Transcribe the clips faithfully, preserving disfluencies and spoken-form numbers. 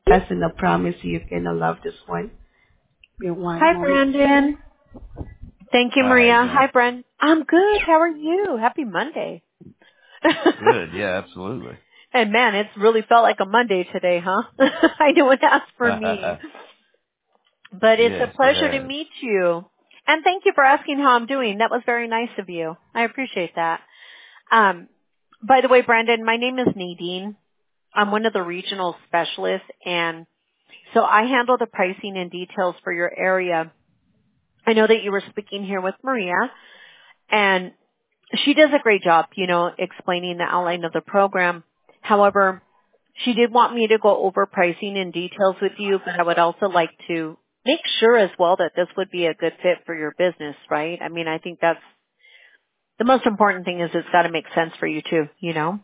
And I promise you, you're gonna love this one. Give me one Hi, moment. Brandon. Thank you, Hi, how you Maria. doing? Hi, Brent. I'm good. How are you? Happy Monday. Good. Yeah, absolutely. And man, it's really felt like a Monday today, huh? I know it has for me. But it's a Yes, it pleasure to has. meet you. And thank you for asking how I'm doing. That was very nice of you. I appreciate that. Um, by the way, Brandon, my name is Nadine. I'm one of the regional specialists, and so I handle the pricing and details for your area. I know that you were speaking here with Maria, and she does a great job, you know, explaining the outline of the program. However, she did want me to go over pricing and details with you, but I would also like to make sure as well that this would be a good fit for your business, right? I mean, I think that's the most important thing is it's got to make sense for you too, you know?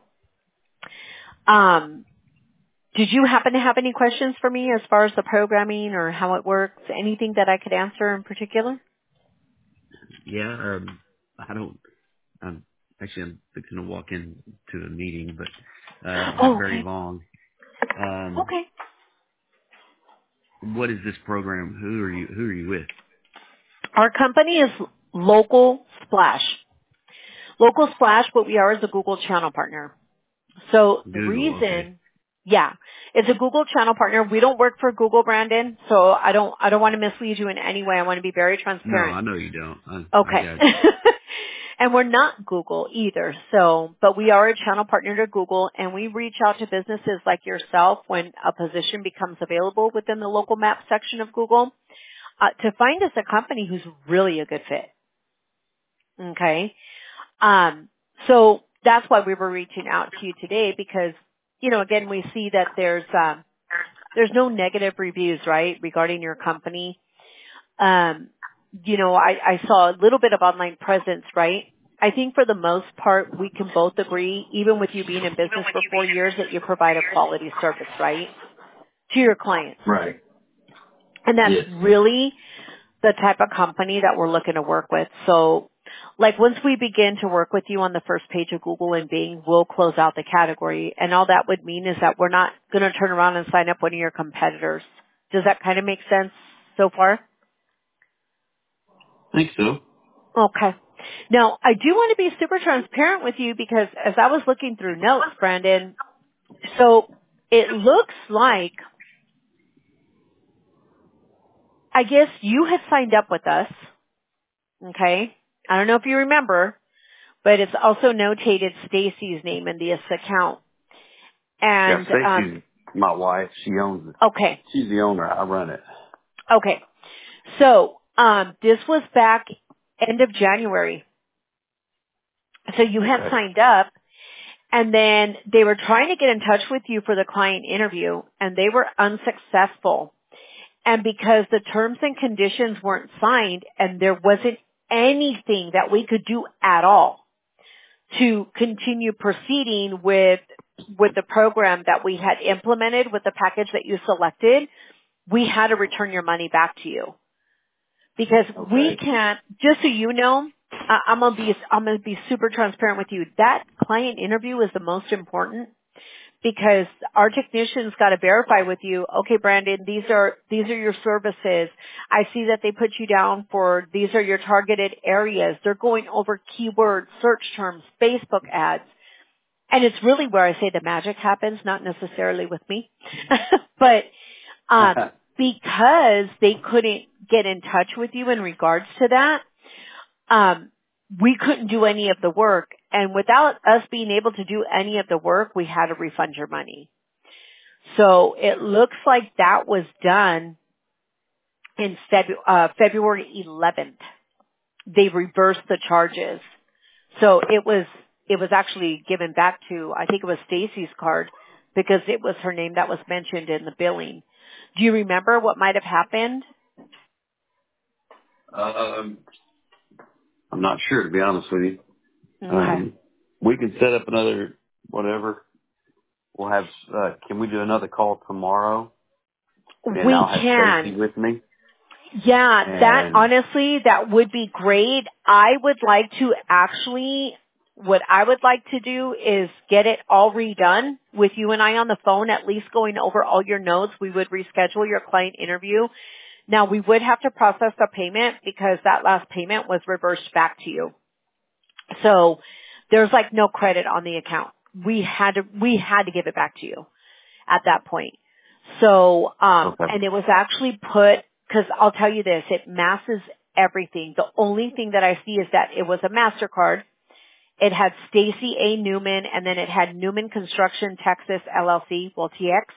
Um, did you happen to have any questions for me as far as the programming or how it works? Anything that I could answer in particular? Yeah, um, I don't. I'm actually I'm fixing to walk into a meeting, but uh, not Oh, very okay. long. Um, Okay. what is this program? Who are you? Who are you with? Our company is Local Splash. Local Splash, what we are is a Google channel partner. So the Google. Okay. reason, yeah, it's a Google channel partner. We don't work for Google, Brandon, so I don't, I don't want to mislead you in any way. I want to be very No, transparent. I know you don't. I, I Okay. got you. And we're not Google either. So, but we are a channel partner to Google, and we reach out to businesses like yourself when a position becomes available within the local map section of Google uh, to find us a company who's really a good fit. Okay. Um, so that's why we were reaching out to you today because, you know, again, we see that there's, um, there's no negative reviews, right, regarding your company. Um, you know, I, I saw a little bit of online presence, right? I think for the most part, we can both agree, even with you being in business for four years, that you provide a quality service, right, to your clients. Right. And that's Yes. really the type of company that we're looking to work with. So, like once we begin to work with you on the first page of Google and Bing, we'll close out the category. And all that would mean is that we're not going to turn around and sign up one of your competitors. Does that kind of make sense so far? I think so. Okay. Now, I do want to be super transparent with you because as I was looking through notes, Brandon, so it looks like, I guess you had signed up with us. Okay. I don't know if you remember, but it's also notated Stacy's name in this account. Yeah, And, um, Stacy's my wife. She owns it. okay. She's the owner. I run it. Okay. So, um, this was back end of January. So you had Okay. signed up. And then they were trying to get in touch with you for the client interview, and they were unsuccessful. And because the terms and conditions weren't signed, and there wasn't anything that we could do at all to continue proceeding with with the program that we had implemented with the package that you selected, we had to return your money back to you. Because we Okay. can't, just so you know, I- I'm gonna be, I'm gonna be super transparent with you. That client interview is the most important because our technicians got to verify with you. Okay, Brandon, these are these are your services. I see that they put you down for these are your targeted areas. They're going over keywords, search terms, Facebook ads, and it's really where I say the magic happens, not necessarily with me, but um, because they couldn't get in touch with you in regards to that, um, we couldn't do any of the work. And without us being able to do any of the work, we had to refund your money. So it looks like that was done in Febu- uh, February eleventh. They reversed the charges. So it was, it was actually given back to, I think it was Stacy's card because it was her name that was mentioned in the billing. Do you remember what might have happened? um, I'm not sure, to be honest with you. Okay. Um, we can set up another whatever. We'll have. Uh, can we do another call tomorrow? And We I'll have Stacy can. with me. Yeah, that And honestly, that would be great. I would like to actually what I would like to do is get it all redone with you and I on the phone, at least going over all your notes. We would reschedule your client interview. Now, we would have to process the payment because that last payment was reversed back to you. So there's like no credit on the account. We had to, we had to give it back to you at that point. So, um, Okay. and it was actually put, cause I'll tell you this, it masses everything. The only thing that I see is that it was a MasterCard. It had Stacy A. Newman, and then it had Newman Construction Texas L L C, well T X.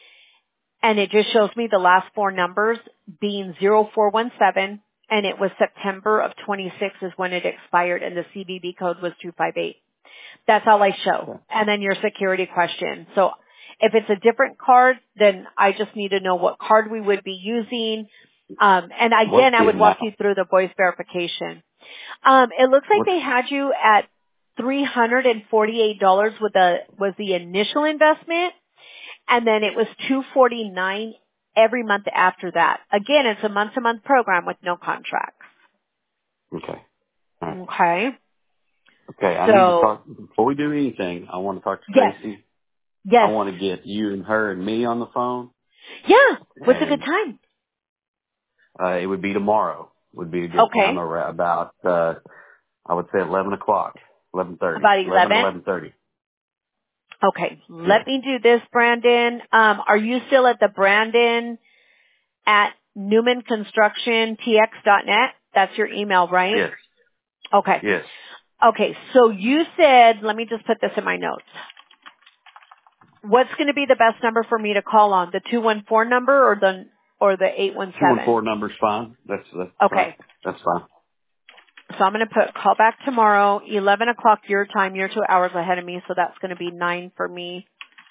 And it just shows me the last four numbers being zero four one seven, and it was September of twenty-six is when it expired, and the C V V code was two five eight. That's all I show. And then your security question. So if it's a different card, then I just need to know what card we would be using. Um, and again, What's I the would walk amount? you through the voice verification. Um, it looks like What's, they had you at three hundred forty-eight dollars with the, was the initial investment. And then it was two forty-nine every month after that. Again, it's a month-to-month program with no contracts. okay. All right. Okay. Okay, I need to So, talk, before we do anything, I want to talk to yes, Stacy. I yes. want to get you and her and me on the phone, Yeah. What's a good and time? uh, it would be tomorrow. Would be a good time Okay. around about, uh, I would say eleven o'clock, eleven thirty, About eleven, eleven? eleven thirty. Okay. Yeah. Let me do this, Brandon. Um, are you still at the Brandon at Newman Construction T X dot net? That's your email, right? Yes. Okay. Yes. Okay. So you said, let me just put this in my notes. What's going to be the best number for me to call on? The two one four number or the, or the eight one Two one seven? four number's fine. That's that's fine. Okay. That's fine. So I'm going to put call back tomorrow, eleven o'clock your time. You're two hours ahead of me, so that's going to be nine for me.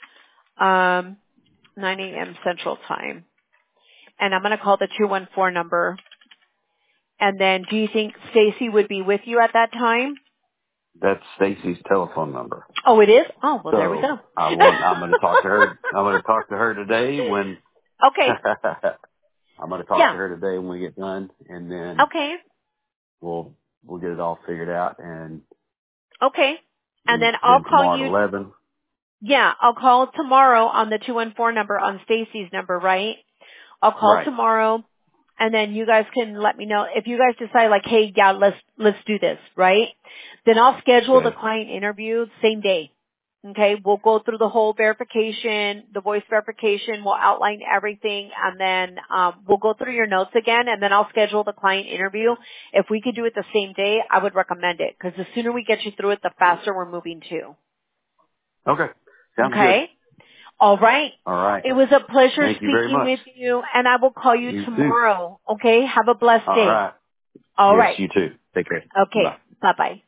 Um, nine a.m. Central Time. And I'm going to call the two one four number. And then do you think Stacy would be with you at that time? That's Stacy's telephone number. Oh, it is? Oh, well, there we So go. I want. I'm going to talk to her. I'm going to talk to her today when. Okay. I'm going to talk to Yeah. her today when we get done, and then Okay. we'll we'll get it all figured out, and Okay. And then then I'll then call tomorrow at you. eleven. Yeah, I'll call tomorrow on the two one four number, on Stacy's number, right? I'll call Right. tomorrow, and then you guys can let me know if you guys decide like, hey, yeah, let's let's do this, right? Then I'll schedule the Okay. client interview same day. Okay, we'll go through the whole verification, the voice verification. We'll outline everything, and then um, we'll go through your notes again, and then I'll schedule the client interview. If we could do it the same day, I would recommend it because the sooner we get you through it, the faster we're moving too. Okay. Sounds good. Okay. All right. All right. It was a pleasure Thank you very speaking much. with you, and I will call you You too. tomorrow. Okay? Have a blessed All day. right. All Yes, right. you too. Take care. Bye. Okay. Bye-bye.